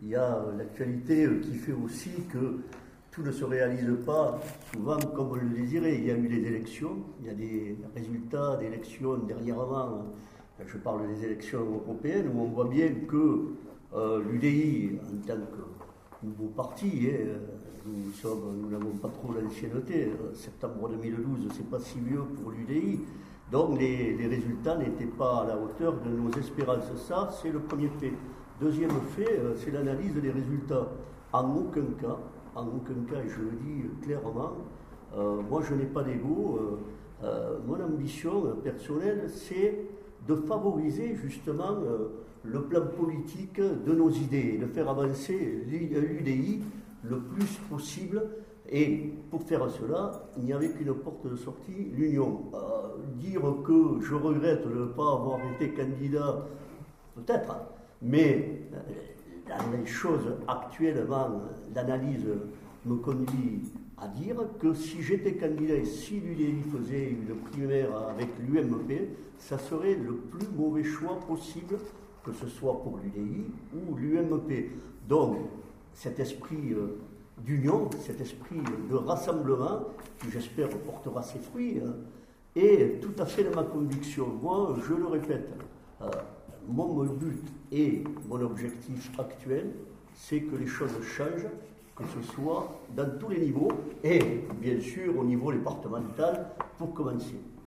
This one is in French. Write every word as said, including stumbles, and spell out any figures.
il y a l'actualité qui fait aussi que tout ne se réalise pas souvent comme on le désirait. Il y a eu les élections, il y a des résultats d'élections dernièrement, je parle des élections européennes, où on voit bien que euh, l'U D I, en tant que nouveau parti, hein, nous sommes, nous n'avons pas trop l'ancienneté, septembre deux mille douze, c'est pas si vieux pour l'U D I, donc les, les résultats n'étaient pas à la hauteur de nos espérances. Ça, c'est le premier fait. Deuxième fait, c'est l'analyse des résultats. En aucun cas, en aucun cas, et je le dis clairement, euh, moi je n'ai pas d'ego. Euh, euh, mon ambition personnelle, c'est de favoriser justement euh, le plan politique de nos idées, de faire avancer l'U D I le plus possible. Et pour faire cela, il n'y avait qu'une porte de sortie, l'union. Euh, dire que je regrette de ne pas avoir été candidat, peut-être, mais dans les choses actuellement, l'analyse me conduit à dire que si j'étais candidat et si l'U D I faisait une primaire avec l'U M P, ça serait le plus mauvais choix possible, que ce soit pour l'U D I ou l'U M P. Donc, cet esprit euh, d'union, cet esprit de rassemblement, qui j'espère portera ses fruits, hein, est tout à fait de ma conviction. Moi, je le répète, euh, mon but et mon objectif actuel, c'est que les choses changent, que ce soit dans tous les niveaux, et bien sûr au niveau départemental, pour commencer.